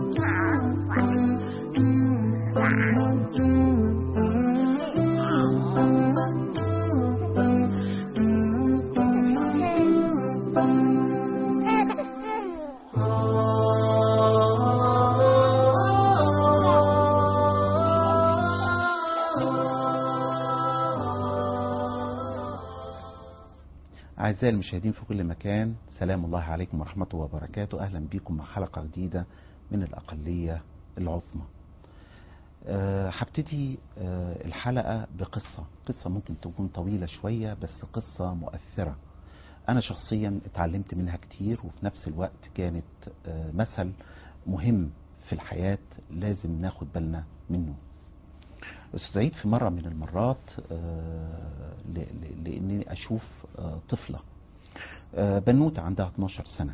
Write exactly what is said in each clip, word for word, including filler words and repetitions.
أعزائي المشاهدين في كل مكان، سلام الله عليكم ورحمة وبركاته. أهلا بكم مع حلقة جديدة من الأقلية العظمى. هبتدي أه الحلقة بقصة قصة ممكن تكون طويلة شوية، بس قصة مؤثرة أنا شخصيا اتعلمت منها كتير، وفي نفس الوقت كانت أه مثل مهم في الحياة لازم ناخد بالنا منه. استدعيت في مرة من المرات أه لأني أشوف أه طفلة أه بنوتة عندها اتناشر سنة.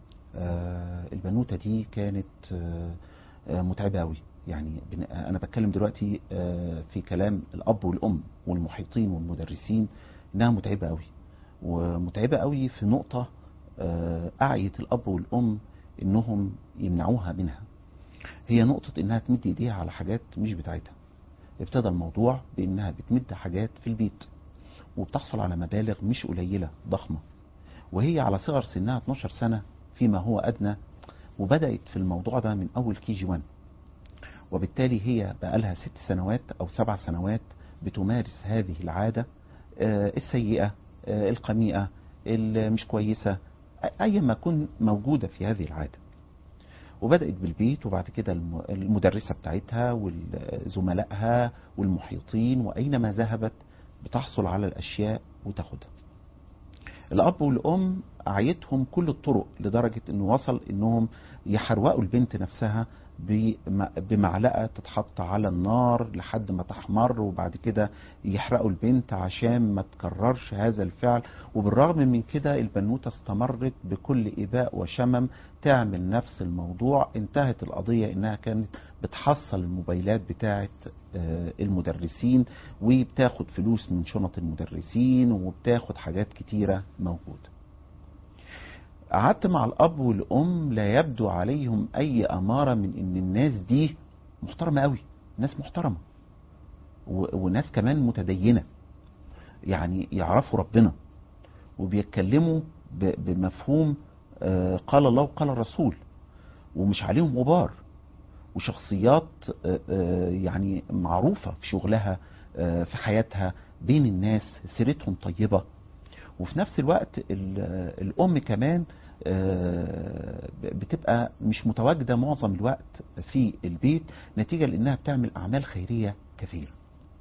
أه البنوتة دي كانت أه متعبة أوي. يعني أنا بتكلم دلوقتي أه في كلام الأب والأم والمحيطين والمدرسين إنها متعبة أوي، ومتعبة أوي في نقطة أه أعيت الأب والأم إنهم يمنعوها منها. هي نقطة إنها تمد إيديها على حاجات مش بتاعتها. ابتدى الموضوع بانها بتمد حاجات في البيت وبتحصل على مبالغ مش قليلة ضخمة، وهي على صغر سنها اتناشر سنة فيما هو ادنى، وبدأت في الموضوع ده من اول كي جي واحد، وبالتالي هي بقالها ست سنوات او سبع سنوات بتمارس هذه العادة السيئة القميئة المش كويسة، اي ما كن موجودة في هذه العادة. وبدأت بالبيت، وبعد كده المدرسة بتاعتها وزملائها والمحيطين، وأينما ذهبت بتحصل على الأشياء وتاخدها. الأب والأم أعيتهم كل الطرق لدرجة أنه وصل أنهم يحرقوا البنت نفسها بمعلقة تتحط على النار لحد ما تحمر، وبعد كده يحرقوا البنت عشان ما تكررش هذا الفعل. وبالرغم من كده البنوتة استمرت بكل إباء وشمم تعمل نفس الموضوع. انتهت القضية انها كانت بتحصل الموبايلات بتاعة المدرسين، وبتاخد فلوس من شنط المدرسين، وبتاخد حاجات كتيرة موجودة. قعدت مع الأب والأم، لا يبدو عليهم أي أمارة من إن الناس دي محترمة قوي، ناس محترمة وناس كمان متدينة، يعني يعرفوا ربنا وبيتكلموا بمفهوم قال الله وقال الرسول، ومش عليهم غبار، وشخصيات يعني معروفة في شغلها في حياتها بين الناس، سيرتهم طيبة. وفي نفس الوقت الأم كمان بتبقى مش متواجدة معظم الوقت في البيت نتيجة لأنها بتعمل أعمال خيرية كثيرة.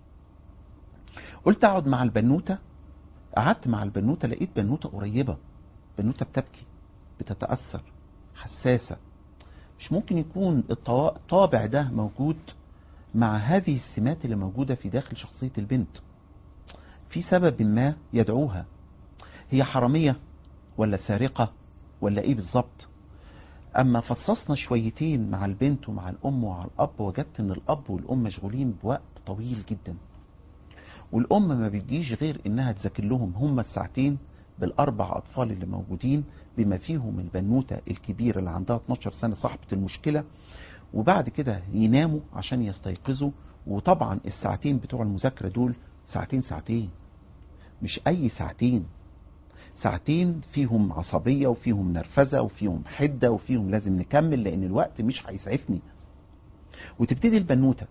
قلت أقعد مع البنوتة، قعدت مع البنوتة، لقيت بنوتة قريبة، بنوتة بتبكي، بتتأثر، حساسة. مش ممكن يكون الطابع ده موجود مع هذه السمات اللي موجودة في داخل شخصية البنت. في سبب ما يدعوها، هي حرامية ولا سارقة ولا ايه بالظبط؟ اما فصصنا شويتين مع البنت ومع الام ومع الاب، وجدت ان الاب والام مشغولين بوقت طويل جدا، والام ما بيجيش غير انها تذاكر لهم هم الساعتين بالاربع اطفال اللي موجودين، بما فيهم البنوتة الكبيرة اللي عندها اتناشر سنة صاحبة المشكلة، وبعد كده يناموا عشان يستيقظوا. وطبعا الساعتين بتوع المذاكرة دول ساعتين ساعتين، مش اي ساعتين، ساعتين فيهم عصبية وفيهم نرفزة وفيهم حدة وفيهم لازم نكمل لان الوقت مش هيسعفني. وتبتدي البنوتة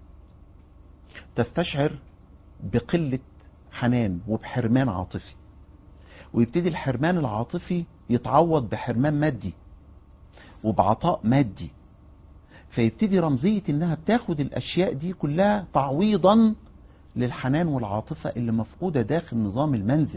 تستشعر بقلة حنان وبحرمان عاطفي، ويبتدي الحرمان العاطفي يتعوض بحرمان مادي وبعطاء مادي، فيبتدي رمزية انها بتاخد الاشياء دي كلها تعويضا للحنان والعاطفة اللي مفقودة داخل نظام المنزل.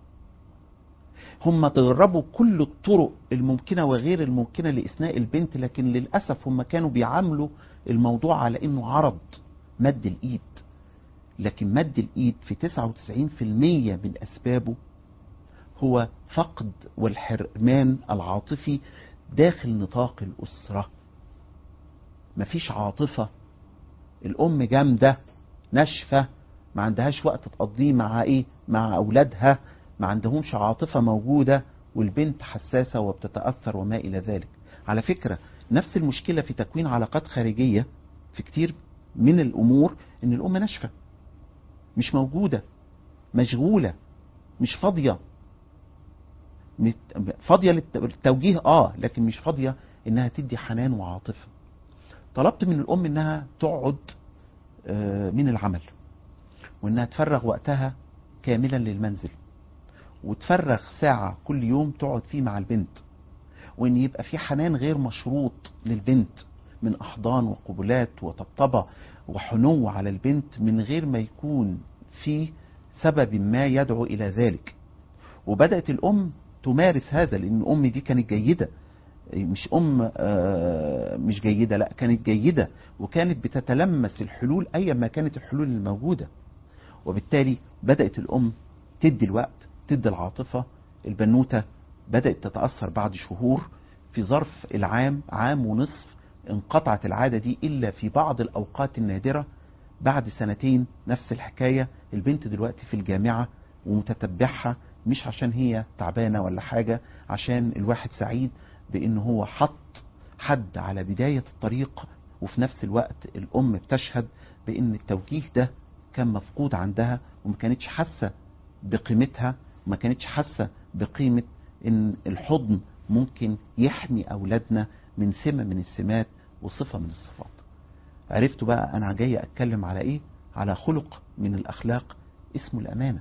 هم تجربوا كل الطرق الممكنة وغير الممكنة لإثناء البنت، لكن للأسف هم كانوا بيعاملوا الموضوع على انه عرض مد الايد، لكن مد الايد في تسعة وتسعين في المية من اسبابه هو فقد والحرمان العاطفي داخل نطاق الأسرة. مفيش عاطفة، الأم جامدة ناشفة، ما عندهاش وقت تقضيه مع ايه مع أولادها، ما عندهمش عاطفة موجودة، والبنت حساسة وبتتأثر وما إلى ذلك. على فكرة نفس المشكلة في تكوين علاقات خارجية في كتير من الأمور، إن الأم ناشفة، مش موجودة، مشغولة، مش فاضية، فاضية للتوجيه اه لكن مش فاضية إنها تدي حنان وعاطفة. طلبت من الأم إنها تقعد من العمل، وإنها تفرغ وقتها كاملا للمنزل، وتفرغ ساعة كل يوم تقعد فيه مع البنت، وإن يبقى في حنان غير مشروط للبنت من أحضان وقبلات وطبطبة وحنو على البنت من غير ما يكون في سبب ما يدعو إلى ذلك. وبدأت الأم تمارس هذا، لأن الأم دي كانت جيدة، مش أم مش جيدة، لا كانت جيدة، وكانت بتتلمس الحلول أي ما كانت الحلول الموجودة. وبالتالي بدأت الأم تدي الوقت، تدي العاطفة. البنوتة بدأت تتأثر بعد شهور، في ظرف العام عام ونصف انقطعت العادة دي إلا في بعض الأوقات النادرة. بعد سنتين نفس الحكاية، البنت دلوقتي في الجامعة ومتتبعها، مش عشان هي تعبانة ولا حاجة، عشان الواحد سعيد بأنه هو حط حد على بداية الطريق. وفي نفس الوقت الأم بتشهد بأن التوجيه ده كان مفقود عندها، وما كانتش حاسة بقيمتها، وما كانتش حاسة بقيمة ان الحضن ممكن يحمي أولادنا من سمة من السمات وصفة من الصفات. عرفتوا بقى أنا جاي أتكلم على إيه؟ على خلق من الأخلاق اسمه الأمانة.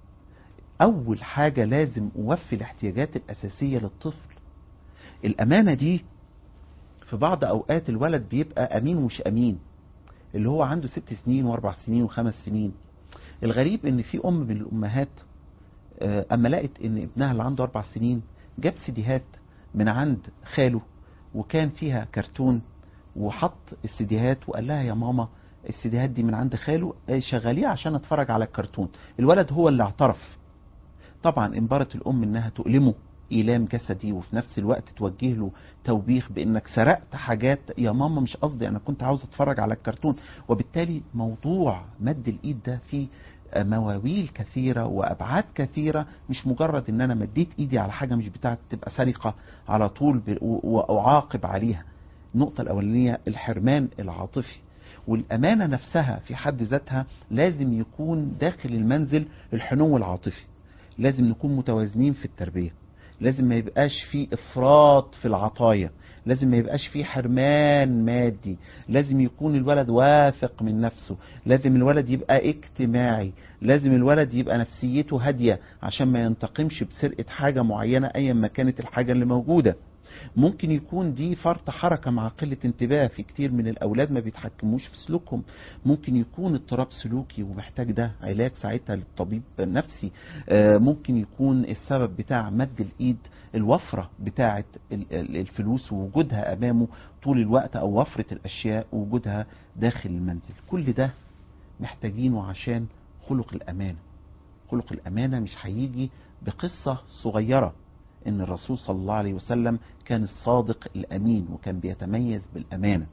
أول حاجة لازم أوفي الاحتياجات الأساسية للطفل. الأمانة دي في بعض أوقات الولد بيبقى أمين ومش أمين، اللي هو عنده ست سنين واربع سنين وخمس سنين. الغريب ان في ام من الامهات اما لقت ان ابنها اللي عنده اربع سنين جاب سيديهات من عند خاله وكان فيها كرتون، وحط السيديهات وقال لها يا ماما السيديهات دي من عند خاله، شغاليه عشان اتفرج على الكرتون. الولد هو اللي اعترف. طبعا انبرت الام انها تؤلمه إيلام جسدي، وفي نفس الوقت توجه له توبيخ بانك سرقت حاجات. يا ماما مش قصدي، انا كنت عاوز اتفرج على الكرتون. وبالتالي موضوع مد الايد ده فيه مواويل كثيرة وابعاد كثيرة، مش مجرد ان انا مديت ايدي على حاجة مش بتاعت تبقى سرقة على طول واعاقب عليها. النقطة الاولانية الحرمان العاطفي. والامانة نفسها في حد ذاتها لازم يكون داخل المنزل الحنو العاطفي، لازم نكون متوازنين في التربية، لازم ما يبقاش فيه افراط في العطايا، لازم ما يبقاش فيه حرمان مادي، لازم يكون الولد واثق من نفسه، لازم الولد يبقى اجتماعي، لازم الولد يبقى نفسيته هادية عشان ما ينتقمش بسرقة حاجة معينة ايا ما كانت الحاجة اللي موجودة. ممكن يكون دي فرط حركة مع قلة انتباه، في كتير من الأولاد ما بيتحكموش في سلوكهم. ممكن يكون اضطراب سلوكي ومحتاج ده علاج ساعتها للطبيب النفسي. ممكن يكون السبب بتاع مد الإيد الوفرة بتاعة الفلوس ووجودها أمامه طول الوقت، أو وفرة الأشياء ووجودها داخل المنزل. كل ده محتاجينه عشان خلق الأمانة. خلق الأمانة مش هيجي بقصة صغيرة، ان الرسول صلى الله عليه وسلم كان الصادق الامين وكان بيتميز بالامانة.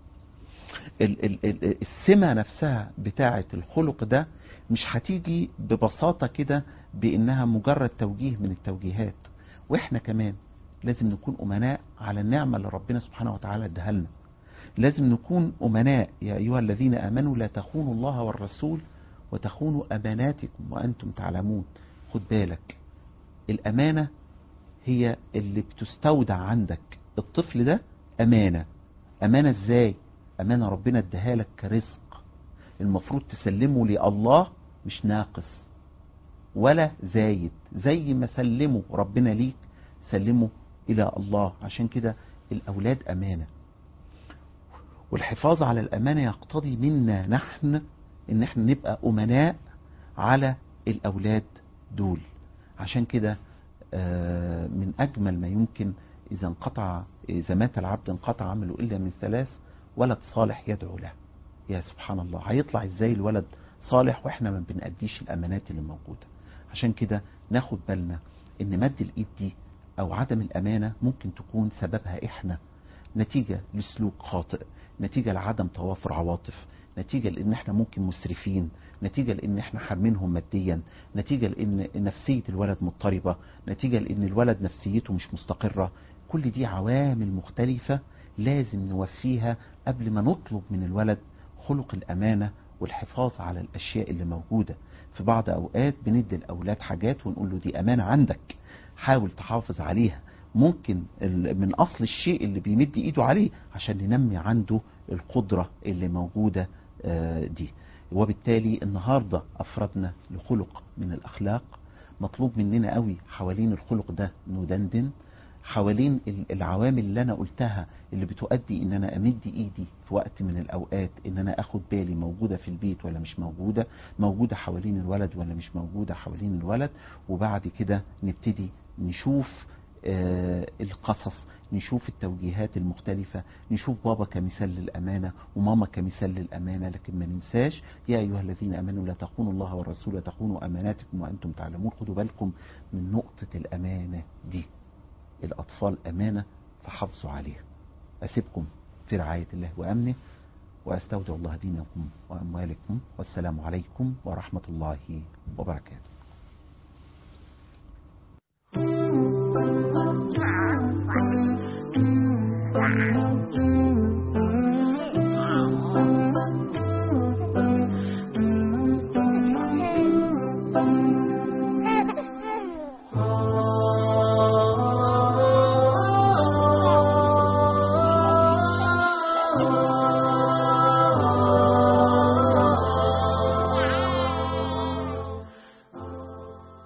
السمة نفسها بتاعة الخلق ده مش هتيجي ببساطة كده بانها مجرد توجيه من التوجيهات. واحنا كمان لازم نكون امناء على النعمة اللي ربنا سبحانه وتعالى اداها لنا. لازم نكون امناء. يا ايها الذين امنوا لا تخونوا الله والرسول وتخونوا اماناتكم وانتم تعلمون. خد بالك، الامانة هي اللي بتستودع عندك. الطفل ده أمانة. أمانة ازاي؟ أمانة ربنا اداها لك كرزق، المفروض تسلمه لله، مش ناقص ولا زايد. زي ما سلمه ربنا ليك سلمه إلى الله. عشان كده الأولاد أمانة، والحفاظ على الأمانة يقتضي منا نحن إن احنا نبقى أمناء على الأولاد دول. عشان كده من أجمل ما يمكن إذا انقطع إذا مات العبد انقطع عمله إلا من ثلاث: ولد صالح يدعو له. يا سبحان الله، هيطلع إزاي الولد صالح وإحنا ما بنأديش الأمانات اللي موجودة؟ عشان كده ناخد بالنا إن مد الإيد دي أو عدم الأمانة ممكن تكون سببها إحنا، نتيجة لسلوك خاطئ، نتيجة لعدم توافر عواطف، نتيجة لأن احنا ممكن مسرفين، نتيجة لأن احنا حارمينهم ماديا، نتيجة لأن نفسية الولد مضطربة، نتيجة لأن الولد نفسيته مش مستقرة. كل دي عوامل مختلفة لازم نوفيها قبل ما نطلب من الولد خلق الأمانة والحفاظ على الأشياء اللي موجودة. في بعض أوقات بندي الأولاد حاجات ونقول له دي أمانة عندك، حاول تحافظ عليها، ممكن من أصل الشيء اللي بيمد إيده عليه عشان ننمي عنده القدرة اللي موجودة دي. وبالتالي النهاردة أفردنا لخلق من الأخلاق، مطلوب مننا قوي حوالين الخلق ده ندندن، حوالين العوامل اللي أنا قلتها اللي بتؤدي إن أنا أمد إيدي في وقت من الأوقات إن أنا أخد بالي موجودة في البيت ولا مش موجودة، موجودة حوالين الولد ولا مش موجودة حوالين الولد. وبعد كده نبتدي نشوف آه القصص، نشوف التوجيهات المختلفة، نشوف بابا كمثال للأمانة وماما كمثال للأمانة. لكن ما ننساش يا أيها الذين أمنوا لا تخونوا الله والرسول وتخونوا أماناتكم وأنتم تعلمون. خدوا بالكم من نقطة الأمانة دي، الأطفال أمانة فحافظوا عليها. أسيبكم في رعاية الله وأمنه، وأستودع الله دينكم وأموالكم، والسلام عليكم ورحمة الله وبركاته.